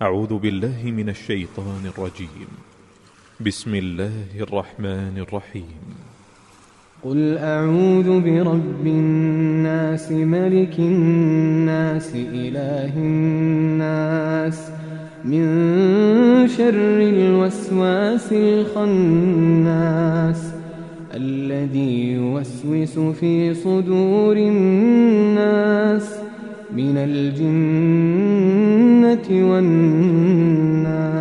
أعوذ بالله من الشيطان الرجيم. بسم الله الرحمن الرحيم. قل أعوذ برب الناس ملك الناس إله الناس من شر الوسواس الخناس الذي يوسوس في صدور الناس من الجنة والناس.